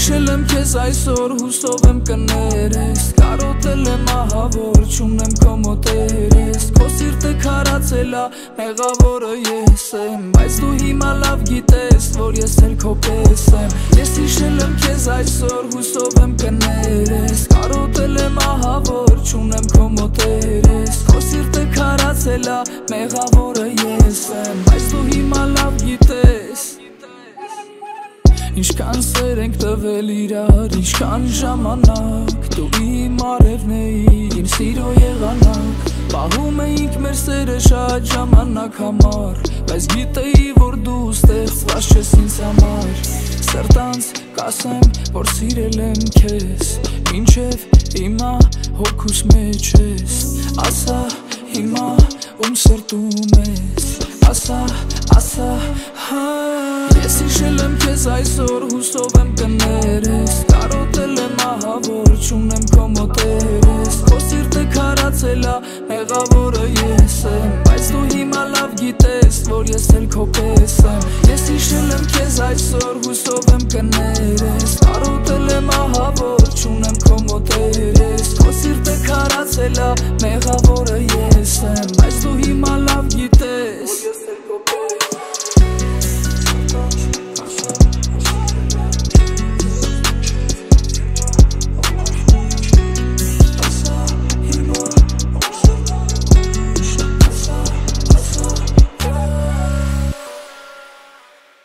հիշել եմ քեզ այսօր հուսով եմ կներես Կարոտել եմ ահա որ չունեմ քո մոտերես Քո սիրտը քարացել ա մեղավորը ես եմ Բայց դու հիմա լավ գիտես որ ես էլ քո պես եմ Ես հիշել եմ քեզ այսօր հուսով եմ կներես Կարոտել եմ ահա որ չունեմ քո մոտերես Քո սիրտը քարացել ա մեղավորը ես եմ Բայց դու հիմա լավ գիտես Ինչքան սեր ենք տվել իրար, ինչքան ժամանակ Դու իմ արևն էիր, իմ սիրո եղանակ Պահում էինք մեր սերը շատ ժամանակ համար Բայց գիտեի որ դու ստեղծված չես ինձ համար Սրտանց կասեմ, որ սիրել եմ քեզ Մինչև հիմա հոգուս մեջ ես Ասա հիմա ում սրտում ես Ասա, հա Ես հիշել եմ քեզ այսօր հուսով եմ կներ